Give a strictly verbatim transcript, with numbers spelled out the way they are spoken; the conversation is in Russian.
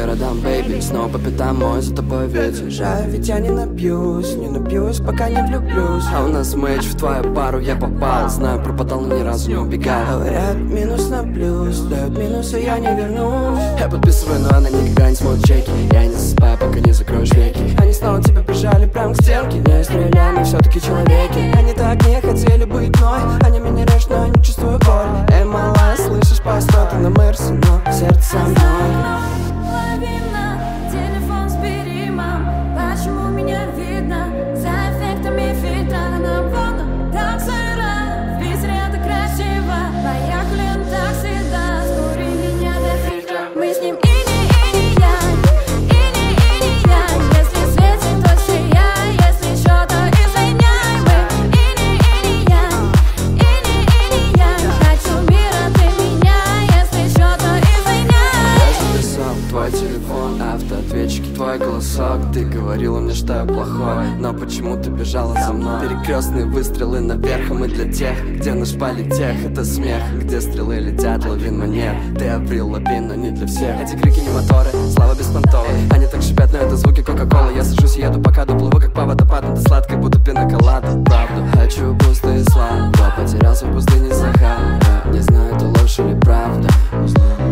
городам, бэйби, снова по пятам мой за тобой ветер. Уезжаю, ведь я не напьюсь, не напьюсь, пока не влюблюсь. А у нас мэч, в твою пару я попал. Знаю, пропадал, но ни разу не убегал. Говорят, минус на плюс, дают минус, и я не вернусь. Я подписываю, но она никогда не смотрит чеки. Я не засыпаю, пока не закроешь веки. Они снова тебя прижали прям к стенке. Не стреляем, мы все-таки человеки. Они так не хотели быть мной. Они меня режут, но я не чувствую боль. Эй, малая, слышишь пустоты на Мерсе, но сердце со мной. Телефон с перимом. Почему меня видно за эффектами фильтра? На воду так сыро, в Питере так красиво. Поехали на такси, да, скури меня до фильтра. Мы с ним ини, ини, янь, ини, ини, янь. Если светит, то сияй, если что, то извиняй. Мы ини, ини, янь, ини, ини, янь. Хочу мира, ты меня, если что, то извиняй. Я записал твой телефон, автоответчики, твой голосок. Ты говорила мне, что я плохой, но почему ты бежала за мной? Перекрестные выстрелы наверх, а мы для тех, где наш политех. Это смех, где стрелы летят, лавин монет. Ты обрел лавин, но не для всех. Эти крики не моторы, слава беспонтовая. Они так шипят, но это звуки кока-колы. Я сажусь и еду по каду, плыву как по водопаду. Ты сладкой, будто пиноколада, правда. Хочу пустые слова, потерялся в пустыне Сахара. Не знаю, это ложь или правда.